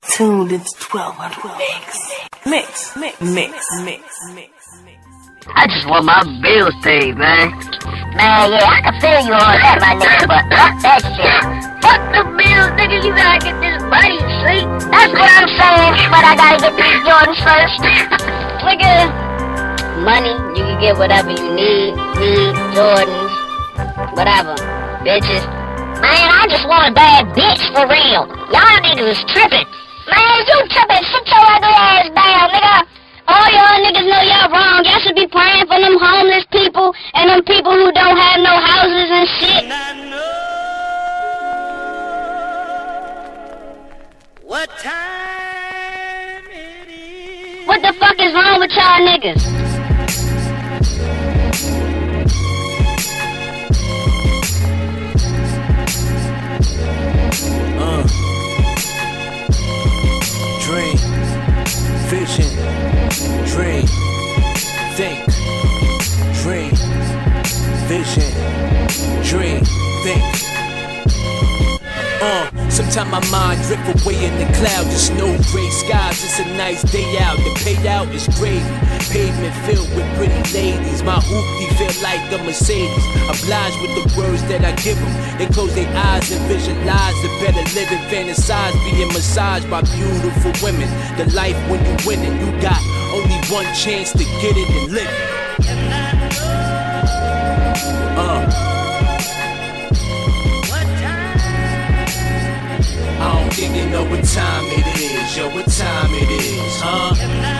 Tuned into 1200 mix. I just want my bills paid, man. Man, yeah, I can feel you on that, my nigga, but fuck that shit. Fuck the bills, nigga, you gotta get this money, see? That's what I'm saying, but I gotta get these Jordans first. Nigga, money, you can get whatever you need, weed, Jordans, whatever, bitches. Man, I just want a bad bitch for real. Y'all niggas is tripping. Man, you tripping, sit your ugly ass down, nigga. All y'all niggas know y'all wrong. Y'all should be praying for them homeless people and them people who don't have no houses and shit. And I know what time it is. What the fuck is wrong with y'all niggas? Dream, vision, dream, think, dream, vision, dream, think. Sometimes my mind drift away in the cloud. There's no gray skies, it's a nice day out. The payout is gravy, pavement filled with pretty ladies. My hoopty feel like a Mercedes. Obliged with the words that I give them. They close their eyes and visualize the better living. Fantasize being massaged by beautiful women. The life when you win it, you got only one chance to get it and live it. I don't think they know what time it is, yo, what time it is, huh?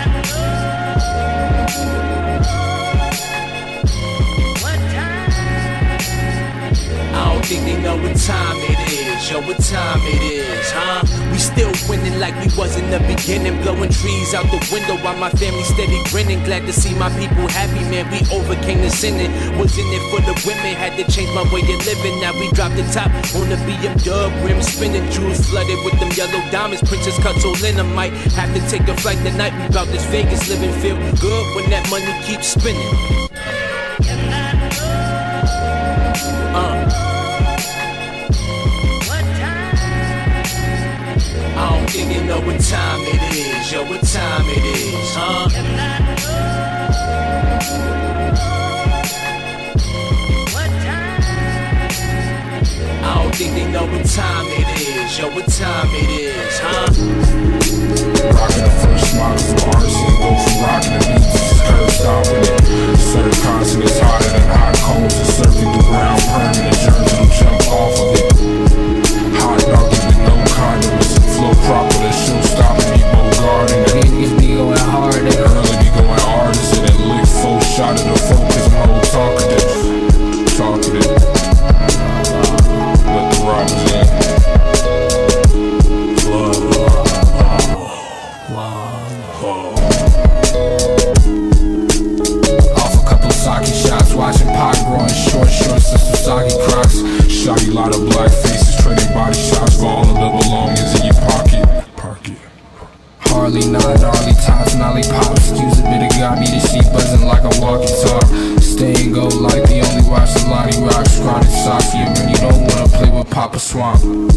I don't think they know what time it is, yo, what time it is, huh? We still winning like we was in the beginning, blowing trees out the window while my family steady grinning. Glad to see my people happy, man, we overcame the sinning. Was in it for the women, had to change my way of living. Now we dropped the top on the BM dub, rim spinning, jewels flooded with them yellow diamonds. Princess cuts all in, I might have to take a flight tonight. We bout this Vegas living, feel good when that money keeps spinning. I don't think they know what time it is, yo, what time it is, huh? I don't think they know what time it is, yo, what time it is, huh? Rockin' the first model for RC, go from rockin' the beats, just curve stomping it. Serve consonants harder than hot coals, and surfing the ground permanent, germs don't jump off of it. Hot dog with no condiments, flow proper, that show stopping me, Bogart and the niggas be going hard, they early be going artists, and that lick full shot of the focus, my whole talkative. Let the robbers in. Off a couple of sake shots, watching Pac growing shorts and some soggy crocs. Shaggy lot of black faces, trading body shots for all of the belongings in your pocket. Harley, non-gnarly tops, nolly pops. Excuse a bit of got me, the sheep buzzing like a walkie-talk. Stay and go like the only watch the Lonnie Rock. Scrawny socks, you really don't wanna play with Papa Swamp.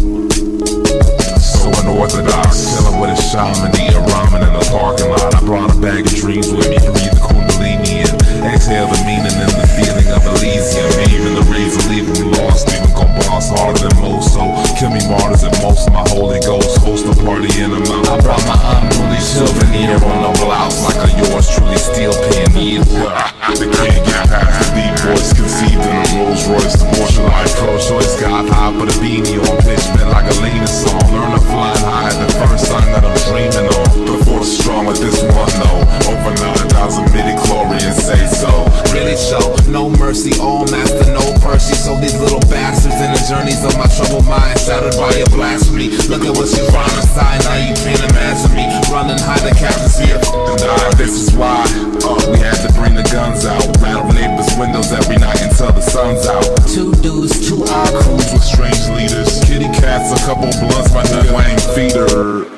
So unorthodox, chillin' with a shaman, eating ramen in the parking lot. I brought a bag of dreams with me, breathe the kundalini and exhale the meaning and the feeling of Elysium. Even the reason leaving me lost, even gon' boss harder than most. So kill me martyrs and most of my Holy Ghost. Host a party in a mouth. I brought my unruly souvenir on the blouse, like a yours truly steel pen. They can't get past the deep voice conceived in a Rolls Royce. The Porsche Life Pro Choice got high, put a beanie on, pitch bent like a Lena song. Learn to fly high, the first sign that I'm dreaming on. The force strong with this one, though. Over 9,000 midi-chlorians say so. Really show no mercy, all master, no Percy. So these little bastards in the journeys of my troubled mind, shattered by your blasphemy. Look at what you find inside, now you can't imagine me running high the captain's fear and die. This is why we had to bring the guns out, rattle neighbors' windows every night until the sun's out. 2 dudes, 2 Our crews with strange leaders, kitty cats, a couple blunts, my nut wang feeder.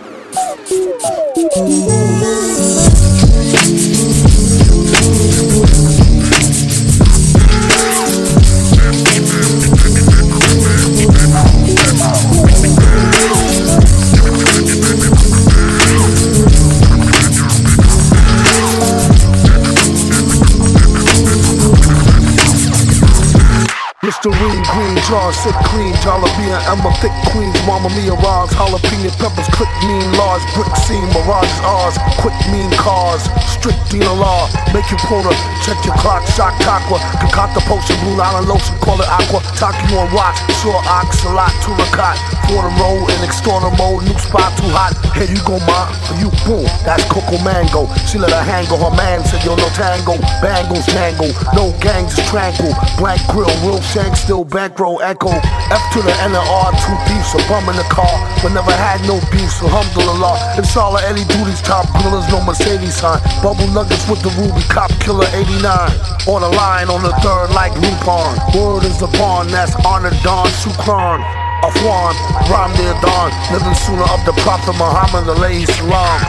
John, sick clean, Jalapeno, Emma, thick queens, Mama Mia rhymes, jalapeno peppers, click mean, large brick scene, mirage ours, quick mean cars, strict Dina law, make you quota, check your clock, shot aqua, concoct the potion, Blue Island lotion, call it aqua, talk you on rocks, sure ox, a lot, turicot, for the road, in extorter mode, new spot too hot, here you go, ma, for you, boom, that's Coco Mango, she let her hang go, her man said, yo, no tango, bangles, mango, no gangs, tranquil, blank grill, real shank, still bankroll, echo, F to the N and R, two thieves, a bum in the car, but never had no beef, so alhamdulillah, inshallah, Eddie Duty's top grillers, no Mercedes sign, bubble nuggets with the ruby, cop killer 89, on the line, on the third, like Lupon, word is the bond, that's honor Don Shukran, Afwan, Ram Dear Don, living sooner of the Prophet Muhammad, alayhi salam.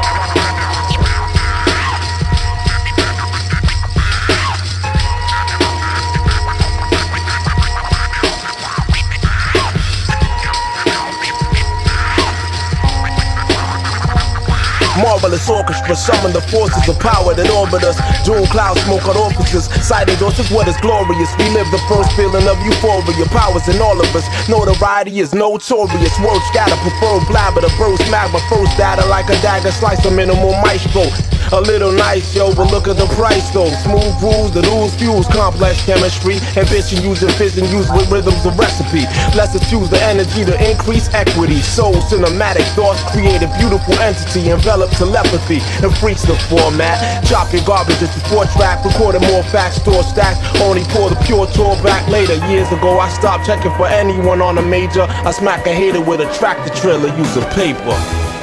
Marvelous orchestra, summon the forces of power that orbit us. Jewel cloud smoke on officers, sighting us is what is glorious. We live the first feeling of euphoria, powers in all of us. Notoriety is notorious, words scatter, prefer blabber, the burst magma, first data like a dagger, slice a minimal maestro. A little nice, yo, but look at the price though. Smooth rules, the rules fuse, complex chemistry. Ambition using fission, use with rhythms of recipe. Let's fuse the energy to increase equity. Soul, cinematic thoughts, create a beautiful entity. Envelop telepathy and freaks the format. Chop your garbage into 4-track, recording more facts, store stacks. Only pour the pure tour back later. Years ago, I stopped checking for anyone on a major. I smack a hater with a tractor trailer using paper.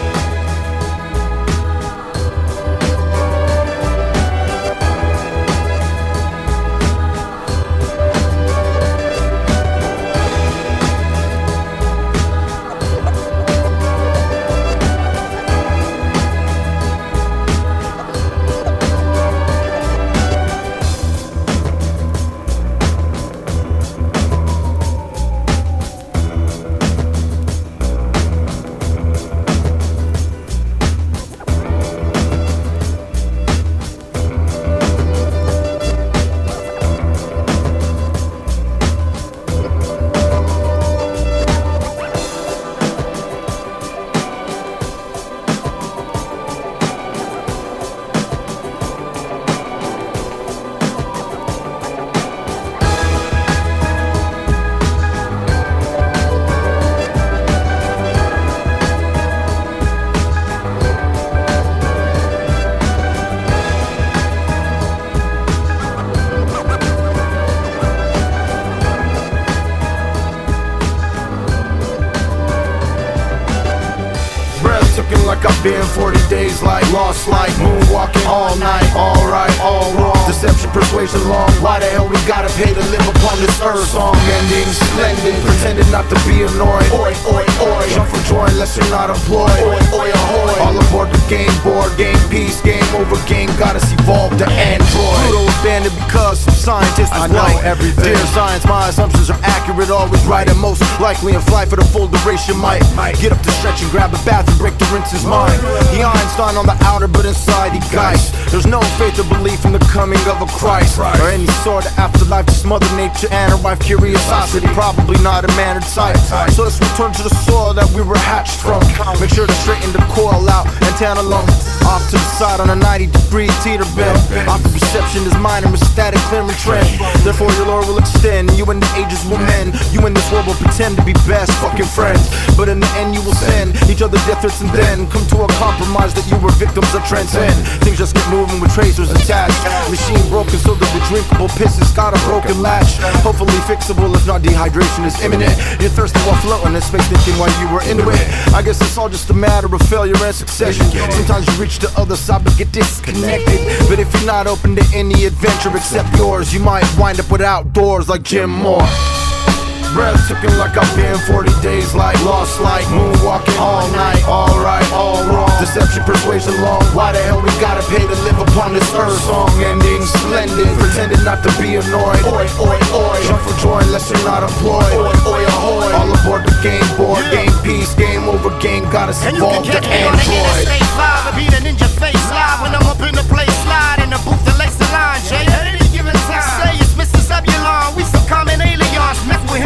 Like I've been 40 days, like lost, like moonwalking all night, all right, all wrong. Deception, persuasion, long. Why the hell we gotta pay to live upon this earth? Song ending, splendid, pretending not to be annoyed. Oi, oi, oi. Jump for joy unless you're not employed. Oi, oi, ahoy. All aboard the game board, game peace, game over, game goddess evolve the android. Pluto abandoned because some scientists I know right. Everything. Dear science, my assumptions are accurate, always right, and most likely in flight for the full duration. Might get up to stretch and grab a bath and break the rinse's mind. He Einstein on the outer, but inside he Geist. There's no faith or belief in the coming of a Christ or any sort of afterlife. Just Mother Nature and her wife curiosity, probably not a mannered sight. So let's return to the soil that we were hatched from. Make sure to straighten the coil out, antenna lump off to the side on a 90-degree teeter bend. Off the perception is minor, with static clearing trend. Therefore your lore will extend, you and the ages will mend. You in this world will pretend to be best fucking friends, but in the end you will send each other death threats and then come to a compromise that you were victims of transcend. Things just get moving with tracers attached. Machine broken so that the drinkable piss has got a broken latch. Hopefully fixable, if not dehydration is imminent. You're thirsty while floating in space thinking why you were into it. I guess it's all just a matter of failure and succession. Sometimes you reach the other side but get disconnected. But if you're not open to any adventure except yours, you might wind up with outdoors like Jim Moore. Breathtaking like I've been 40 days, like lost, like moonwalking all night, all right, all wrong. Deception, persuasion, long. Why the hell we gotta pay to live upon this earth? Song ending, splendid, pretending not to be annoyed. Oi, oi, oi. Jump for joy unless you're not employed. Oi, oi, ahoy. All aboard the game board, game peace, game over, game goddess evolve the android. Stage 5 and be the ninja face live when I'm up in the place, slide in the booth and lace the line, Jay. At any given time, say it's Mr. Zebulon. We some common aliens, mess with him, you fuck.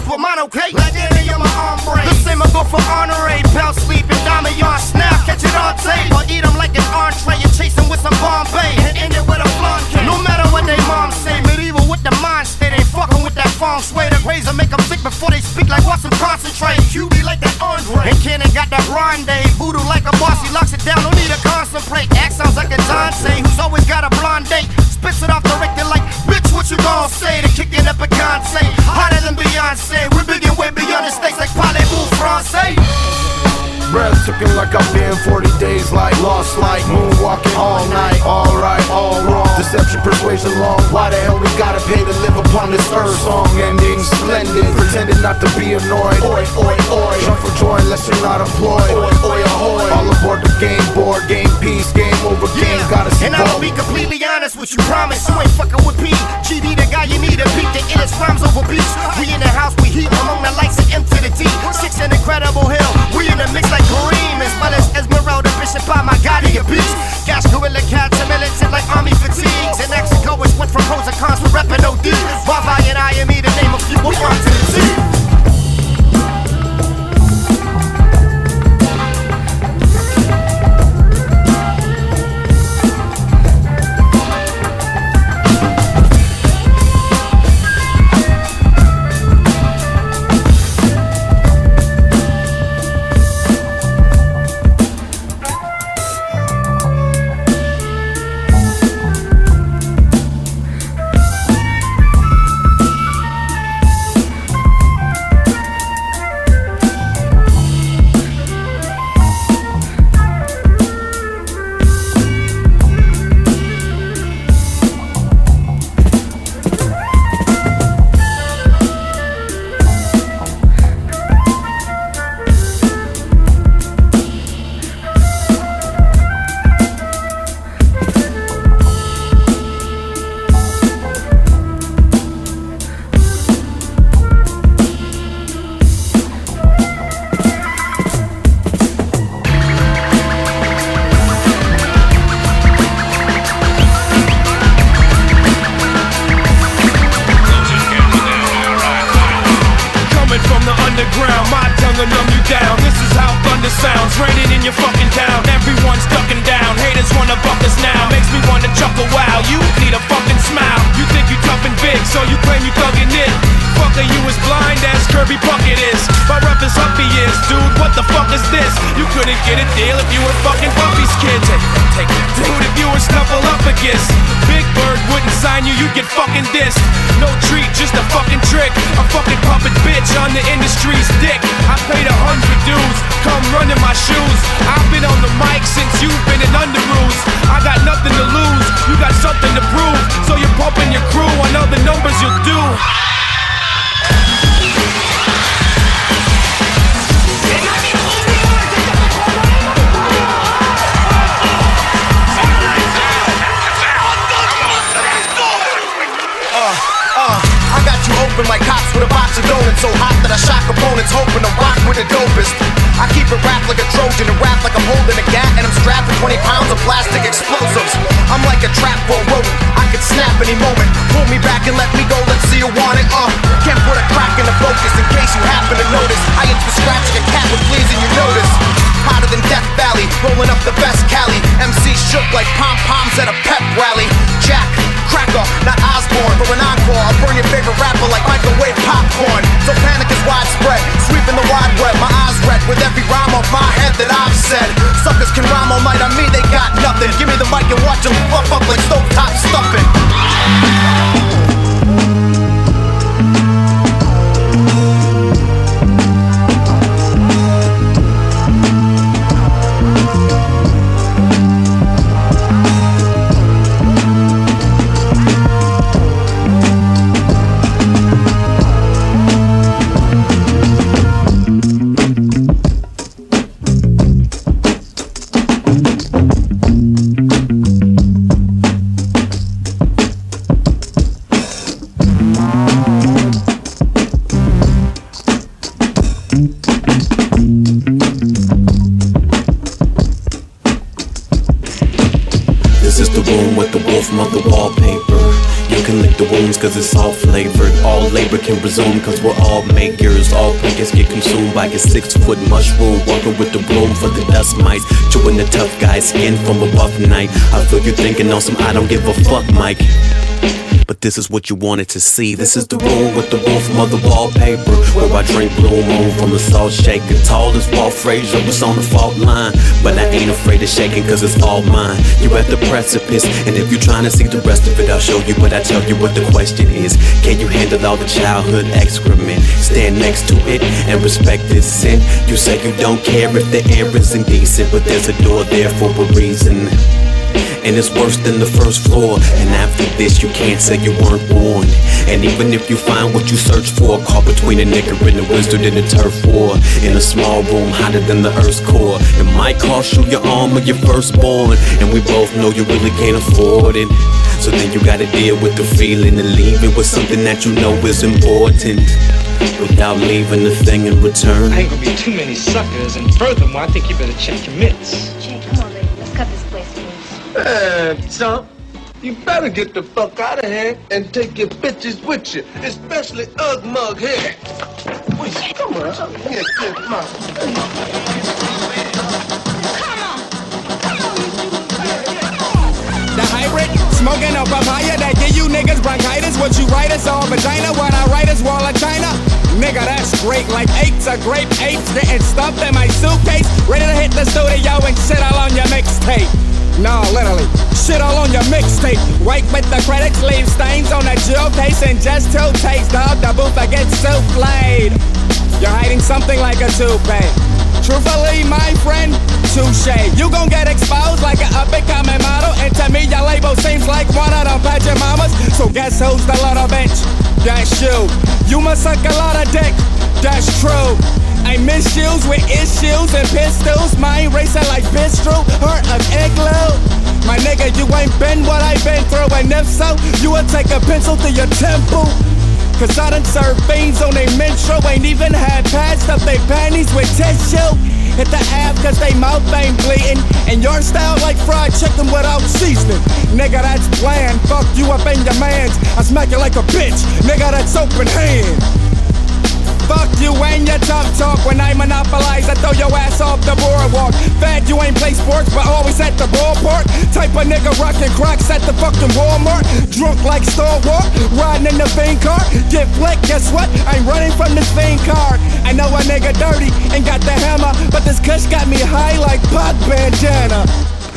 with monoclate. Legendary on my arm brain. The same I go for honorary. Bell sleep and diamond yarn snap. Catch it on tape. Or eat them like an entree and chase them with some Bombay. And end it with a blonde cake. No matter what they mom say, medieval with the mind state. Ain't fucking with that feng shui. The razor make them sick before they speak like what's some concentrate. QB like that Andre. And Cannon got that grande. Voodoo like a boss, he locks it down. No need to concentrate. Act sounds like a Dante who's always got a blonde date. Spits it off the Richter like, bitch, what you gon' say? To kick it up a Beyonce, hotter than Beyonce. We're big and way beyond the stakes like Parlez-vous Francais? Breath taken like I've been 40 days, like lost like moonwalking all night. Alright, all wrong. Deception, persuasion long. Why the hell we gotta pay to live upon this earth? Song ending splendid, pretending not to be annoyed. Oi, oi, oi. Jump for joy unless you're not employed. Oi, oi, ahoy. All aboard the game board, game peace, game over, game gotta see. And I'll be completely honest with you, promise you ain't fucking with P. GD the guy you need to beat, the illest rhymes over beats. We in the house, we heat among the lights and M to the T. 6 an incredible hill, we in the mix like Kareem, as well as Esmeralda, Bishop by my Gotti beats. Gas gorilla cats are militant like army fatigues. And ex-goers went from pros and cons for reppin' OD. Wavi and IME to name a few, we're on to the team. Like cops with a box of donuts, so hot that I shock opponents, hoping to rock with the dopest. I keep it wrapped like a Trojan and rap like I'm holding a gat, and I'm strapped with 20 pounds of plastic explosives. I'm like a trap for a rodent, I could snap any moment. Pull me back and let me go, let's see you want it. Can't put a crack in the focus in case you happen to notice. I itch for scratch like a cat with fleas and you notice. Hotter than Death Valley, rolling up the best Cali. MC shook like pom-poms at a pep rally. Jack, cracker, not Osborne. For an encore, I'll burn your favorite rapper like microwave popcorn. So panic is widespread, sweeping the wide web. My eyes red with every rhyme off my head that I've said. Suckers can rhyme all night on me, they got nothing. Give me the mic and watch them fluff up like stovetop stuffing. This is the room with the wolf mother wallpaper. You can lick the wounds cause it's all flavored. All labor can resume cause we're all makers. All pickers get consumed by a 6-foot mushroom. Walking with the broom for the dust mites. Chewing the tough guy's skin from a rough night. I feel you thinking on some I don't give a fuck, Mike. But this is what you wanted to see. This is the room with the room from other wallpaper, where I drink Blue Moon from a salt shaker. Tall as Walt Frazier was on the fault line, but I ain't afraid of shaking cause it's all mine. You're at the precipice, and if you're trying to see the rest of it, I'll show you. But I tell you what the question is, can you handle all the childhood excrement? Stand next to it and respect this sin. You say you don't care if the air is indecent, but there's a door there for a reason. And it's worse than the first floor. And after this you can't say you weren't warned. And even if you find what you search for, caught between a nigger and a wizard in a turf war, in a small room hotter than the earth's core, it might cost you your arm or your firstborn. And we both know you really can't afford it. So then you gotta deal with the feeling and leaving with something that you know is important, without leaving a thing in return. I ain't gonna be too many suckers, and furthermore, I think you better check your mitts. Jay, come on, baby. Let's cut this place loose. Chump, you better get the fuck out of here and take your bitches with you, especially Ugg Mug here. Wait, come on, here, come on. The hybrid, smoking a papaya that give you niggas bronchitis. What you write is all vagina, what I write is wall of China. Nigga, that's great, like 8's a grape, 8's getting stuffed in my suitcase, ready to hit the studio and shit all on your mixtape. No, literally, shit all on your mixtape. Wake with the critics, leave stains on the jewel case, and just 2 takes, dog, the booth gets souffled. You're hiding something like a toupee. Truthfully, my friend, touche. You gon' get exposed like an up-and-coming model, and to me, your label seems like one of them pageant mamas. So guess who's the little bitch? That's you. You must suck a lot of dick. That's true. I misuse with issues and pistols. Mine racing like Bistro, heart of igloo. My nigga, you ain't been what I've been through, and if so, you would take a pencil to your temple. Cause I done served fiends on they menstrual, ain't even had patched up they panties with tissue. Hit the ab cause they mouth ain't bleeding, and your style like fried chicken without seasoning. Nigga, that's bland, fuck you up in your mans. I smack you like a bitch, nigga, that's open hand. Fuck you and your tough talk. When I monopolize, I throw your ass off the boardwalk. Fat, you ain't play sports, but always at the ballpark. Type of nigga rockin' Crocs at the fucking Walmart. Drunk like Star Wars, riding in the fiend car. Get flicked, guess what? I'm running from this fiend car. I know a nigga dirty and got the hammer, but this kush got me high like Pac bandana.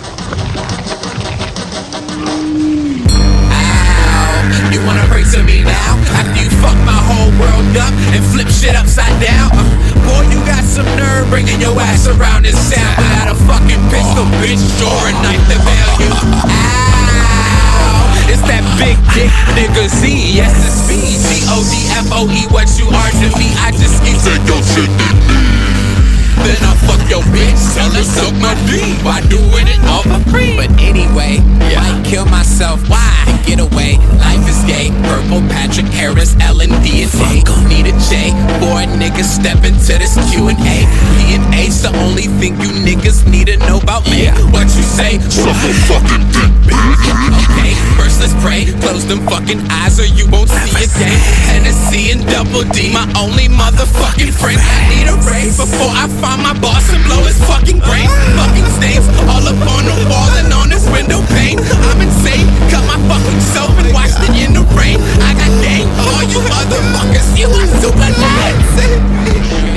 You wanna break to me now? After you fuck my whole world up and flip shit upside down? Boy, you got some nerve bringing your ass around this sound without a fucking pistol, bitch, or a knife to bail you. Ow! It's that big dick nigga Z, yes it's me. G-O-D-F-O-E, what you are to me, I just keep saying your shit. Then I fuck your bitch, tell her suck my D by doing it all for free. But anyway, might kill myself, why? And get away, life is gay. Purple, Patrick Harris, L&D and A. Need a J, boy niggas step into this Q&A. P and A's the only thing you niggas need to know about me. What you say? Suck a fucking dick, bitch. Okay, first let's pray, close them fucking eyes or you won't see a day. Hennessy and Double D, my only motherfucking friend. I need a raise before I find my boss and blow his fucking brain. Fucking stains all up on the wall and on this window pane. I'm insane, cut my fucking self and watch it in the rain. I got game, all you motherfuckers, you are super nuts.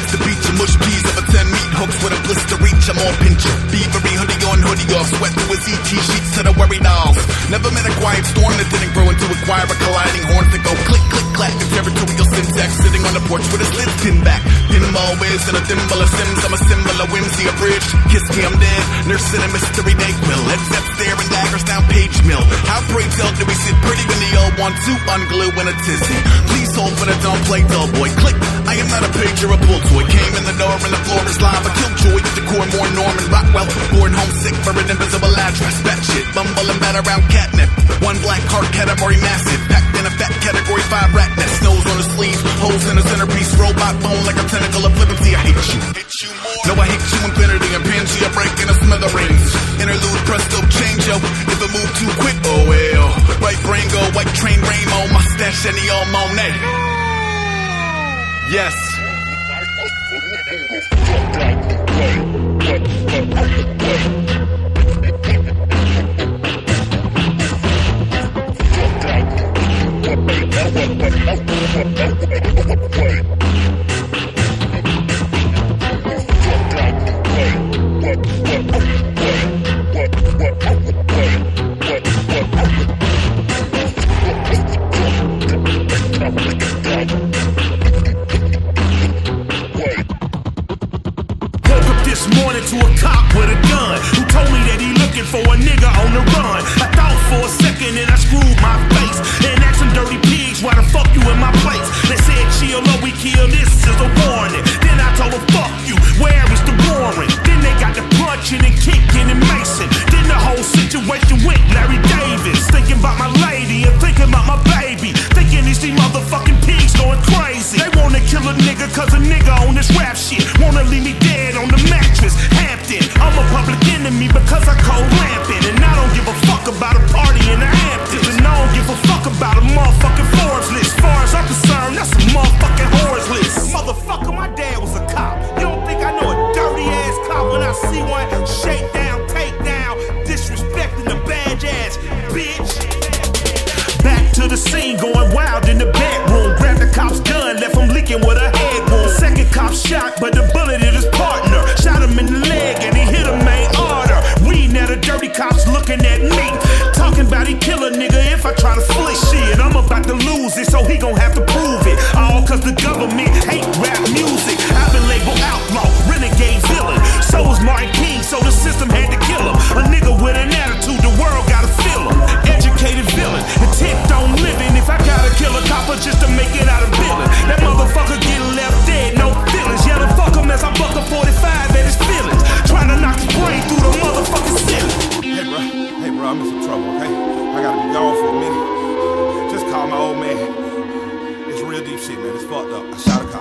Next to beach and mush peas over 10 meat hooks with a blister reach. I'm on pincher. Beavery hoodie on, hoodie off. Sweat through his ET sheets to the worry dolls. Never met a quiet storm that didn't grow into a choir of colliding horns that go click, click, clack. The territorial syntax sitting on the porch with his lids pinned back. Pinball whiz and a thimble of Sims. I'm a symbol of whimsy abridged. Kiss me, I'm dead. Nursing a mystery NyQuil. Heads up there and daggers down page mill. How pray tell do we sit pretty when the old want to unglue in a tizzy? Please hold for the don't play dull boy. Click. I am not a page or a pull toy. Came in the door and the floor is lava. Killjoy, decor more Norman Rockwell. Born homesick for an invisible address. That shit, bumble and bat around catnip. One black heart category massive. Packed in a fat category 5 rat nest. Nose on the sleeve, holes in the centerpiece. Robot bone like a tentacle of liberty. I hate you. No, I hate you infinity and Pangea breaking a smithereens. Interlude presto change yo. If it move too quick, oh well. Right brain go, white train rainbow. Mustache and the all Monet. Yes. To a cop with a gun who told me that he looking for a nigga on the run. I thought for a second and I screwed my face and asked some dirty pigs, why the fuck you in my place? They said chill or we kill, this is a warning. Then I told them fuck you, where is the warrant? Then they got the punching and kicking and macing. Then the whole situation went Larry Davis. Thinking about my lady and thinking about my baby. Thinking these motherfucking pigs going crazy. They wanna kill a nigga cause a nigga on this rap shit. Wanna leave me dead on the mattress. Hampton, I'm a public enemy because I cold lamping. And I don't give a fuck about a party in the Hamptons. And I don't give a fuck about a motherfucking Forbes list. As far as I'm concerned, that's a motherfucking whores list. Motherfucker, my dad was a cop. You don't think I know a dirty ass cop when I see one? Shake down, take down, disrespecting the badge ass bitch. Back to the scene, going wild in the bedroom. Grabbed the cop's gun, left him leaking with a head wound. Second cop shot, but the bullet hit his partner. Shot him in the leg and he hit a main order. Reading at a dirty cops looking at me. Talking about he kill a nigga if I try to flee. Shit, I'm about to lose it, so he gon' have to prove it. All cause the government hate rap music. I've been labeled outlaw, renegade villain. So was Martin King, so the system had to kill him. A nigga with an attitude, the world gotta feel him. Educated villain, intent on living. If I gotta kill a copper just to make it out of villain, that motherfucker get left dead, no feelings. Yeah, the fuck him as I buck a 45 at his feelings. Trying to knock his brain through the motherfucking ceiling. Hey bro, I'm in some trouble, okay? I gotta be gone for a minute. Just call my old man. It's real deep shit, man. It's fucked up. I shot a cop.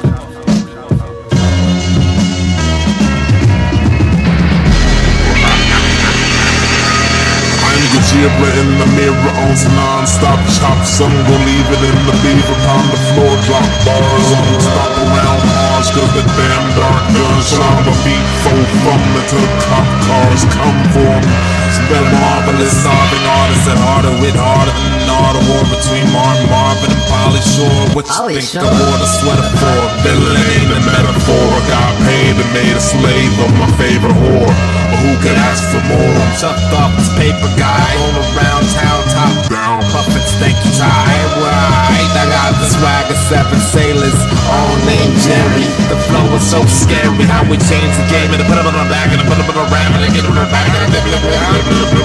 I'm the Gibra in the mirror on non-stop chop. Some gon' leave it in the beaver upon the floor. Drop bars on stop around Mars. Cause the damn dark guns I'ma beat folk from until the cop cars come for 'em. Spell marvelous, solving artists that harder with harder than all the war between Marvin and Polly Shore. What you think I wore the sweater for? Villain ain't a metaphor. I got paid and made a slave of my favorite whore. But who could ask for more? Chucked off this paper guy, roll around town, top down, puffin' stanky tie. Right, I got the swag of 7 sailors, all named Jerry. The flow was so scary, how we changed the game and I put it on my back and I put it on a ram and I get it on my back and I get it on my back.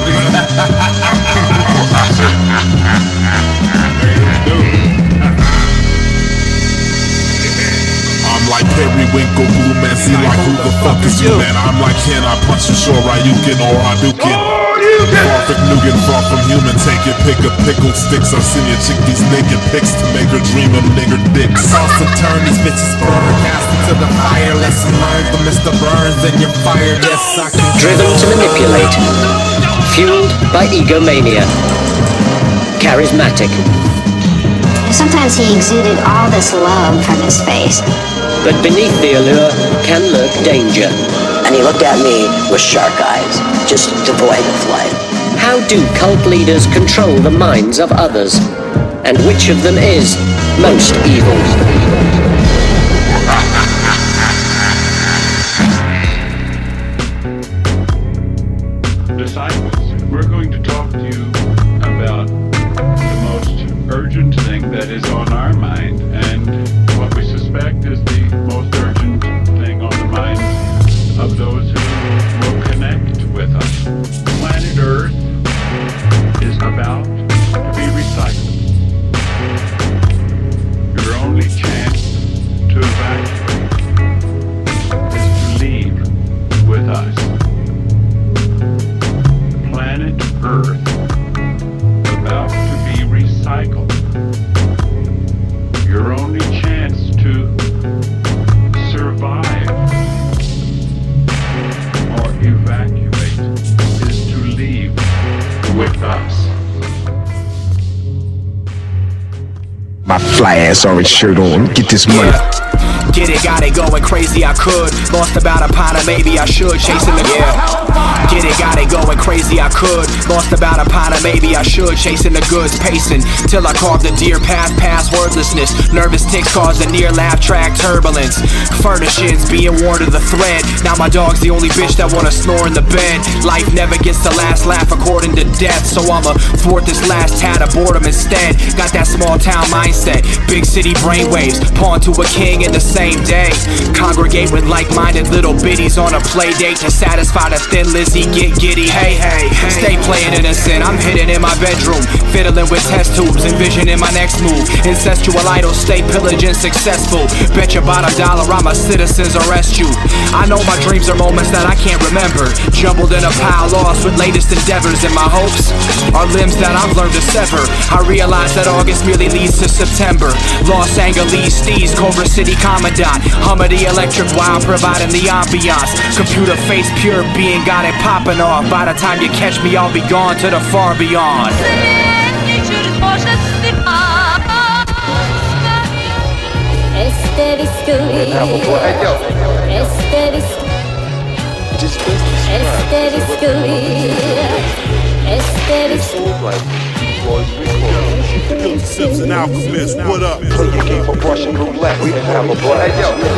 I'm like Periwinkle, Blue Man, see like who the fuck is you, man? I'm like, can I punch you, sure Ryukin or Hadouken? Perfect nougat, far from human, take it, pick a pickled sticks. I send your chick these naked pics to make her dream of nigger dicks. Sauce and turn these bitches burn, cast into the fire. Lesson learned from Mr. Burns, and you're fired. Yes, I can. Driven to manipulate, fueled by egomania, charismatic. Sometimes he exuded all this love from his face. But beneath the allure can lurk danger. And he looked at me with shark eyes, just devoid of life. How do cult leaders control the minds of others? And which of them is most evil? most urgent thing on the minds of those who will connect with us. Planet Earth is about to be recycled. Your only chance to evacuate is to leave with us. Planet Earth about to be recycled. Your only chance to survive or evacuate is to leave with us. My fly ass orange shirt on, get this money. Get it, got it going crazy, I could. Lost about a pint of maybe I should. Chasing the Get it, got it going crazy, I could. Lost about a pint of maybe I should. Chasing the goods, pacing till I carved the deer path past wordlessness. Nervous ticks caused a near laugh track turbulence. Furnishings being worn to the thread. Now my dog's the only bitch that wanna snore in the bed. Life never gets the last laugh according to death, so I'ma thwart this last tad of boredom instead. Got that small town mindset, big city brainwaves. Pawn to a king in the same day. Congregate with like-minded little biddies on a play date to satisfy the thin Lizzy get giddy. Hey, hey, stay playing innocent. I'm hidden in my bedroom, fiddling with test tubes, envisioning my next move. Incestual idols stay pillaging successful. Bet you about $1 I'ma citizens arrest you. I know my dreams are moments that I can't remember. Jumbled in a pile lost with latest endeavors, and my hopes are limbs that I've learned to sever. I realize that August merely leads to September. Los Angeles steez, Cobra City Commandant. Hummer-D electric while providing the ambiance. Computer face pure being got it popping off. By the time you catch me, I'll be gone to the far beyond. Phil Simpson Alchemist, what up? Play your game of Russian roulette and have a blast.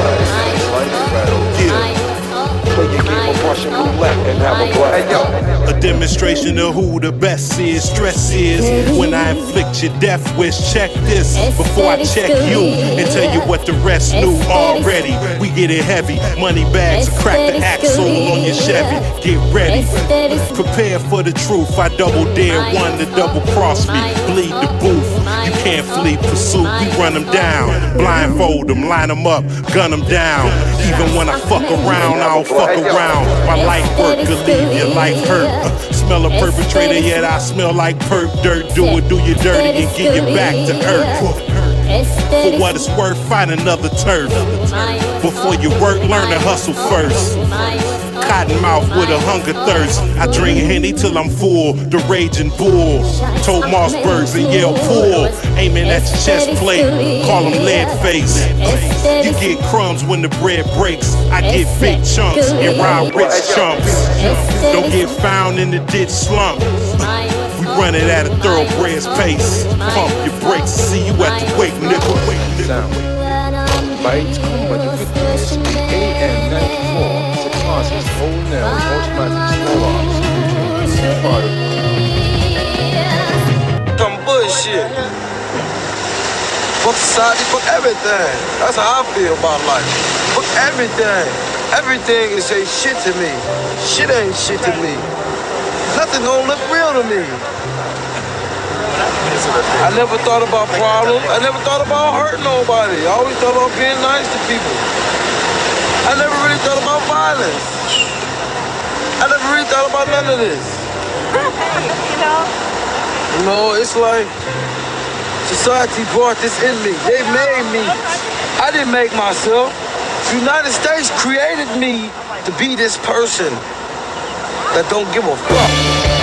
Play your game of Russian roulette and have a blast. A demonstration of who the best is. Stress is when I inflict your death wish. Check this before I check you and tell you what the rest knew already. We get it heavy, money bags, crack the axle on your Chevy. Get ready, prepare for the truth. I double dare one to double cross me. Bleed the booth, you can't flee pursuit. We run them down, blindfold them, line them up, gun them down. Even when I fuck around, I don't fuck around. My life work could leave your life hurt. Smell a perpetrator, yet I smell like perp dirt. Do it, do you dirty and get you back to earth. For what it's worth, find another turf. Before you work, learn to hustle first. Cottonmouth with a hunger thirst. I drink Henny till I'm full, the raging bull. Told Mossbergs and yell pull. Aiming at your chest plate, call them lead face. You get crumbs when the bread breaks. I get big chunks and ride rich chumps. Don't get found in the ditch slump. We run it at a thoroughbred's pace. Pump your brakes, see you at the wake, nigga. Bites, AM 94, 6 months, old now, automatic slow arms. Some bullshit. Fuck society, fuck everything. That's how I feel about life. Fuck everything. Everything is a shit to me. Shit ain't shit to me. Nothing gonna look real to me. I never thought about problems. I never thought about hurting nobody. I always thought about being nice to people. I never really thought about violence. I never really thought about none of this. You know, it's like society brought this in me. They made me. I didn't make myself. The United States created me to be this person that don't give a fuck.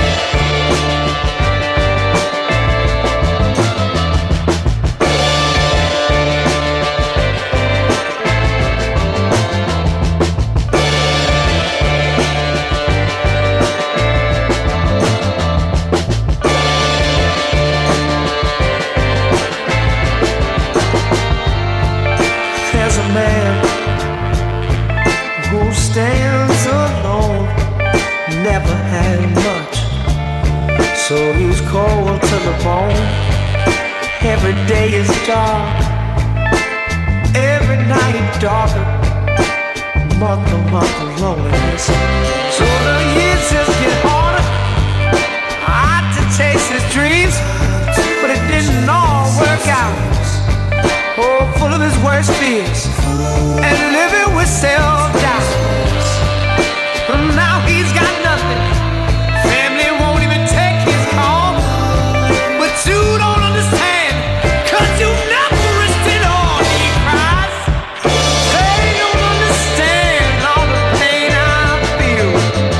Stands alone, never had much, so he's cold to the bone. Every day is dark, every every night darker, month to month of loneliness. So the years just get harder. I had to chase his dreams, but it didn't all work out. Oh, full of his worst fears and living with self-doubt. But now he's got nothing. Family won't even take his call. But you don't understand, 'cause you never rested all he cries. They don't understand all the pain I feel.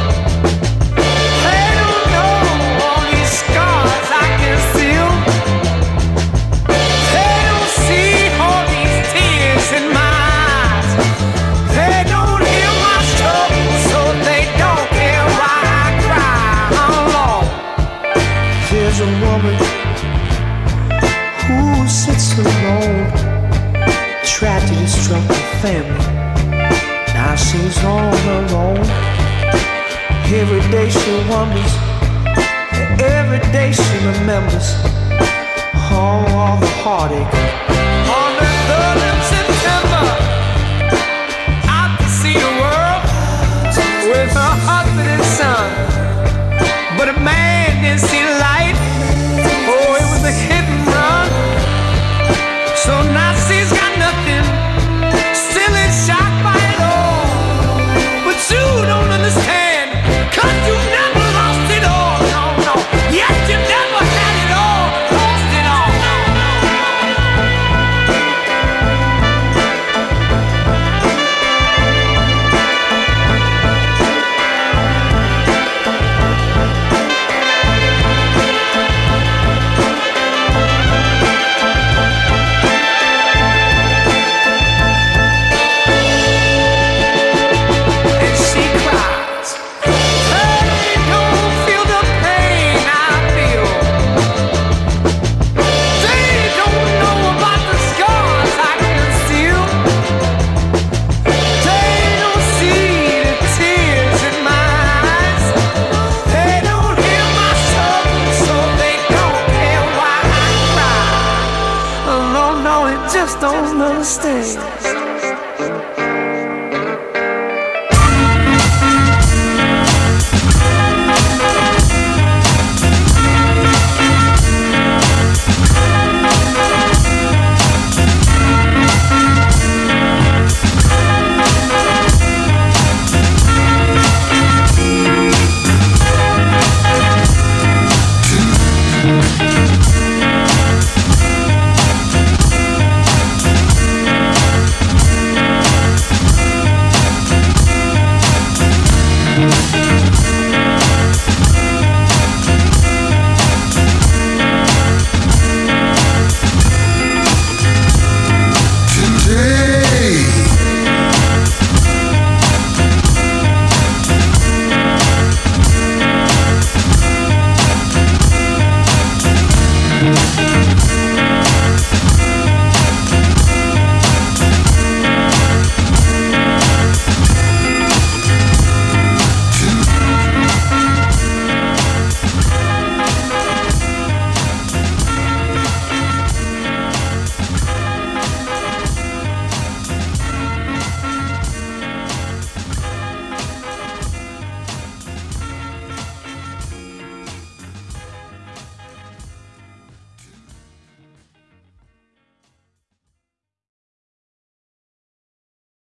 They don't know all these scars I can feel. They don't see all these tears in my eyes. They don't hear my struggle, so they don't care why I cry. How long? There's a woman who sits alone. Tragedy struck her family. Now she's on her own. Every day she wonders, every day she remembers all the heartache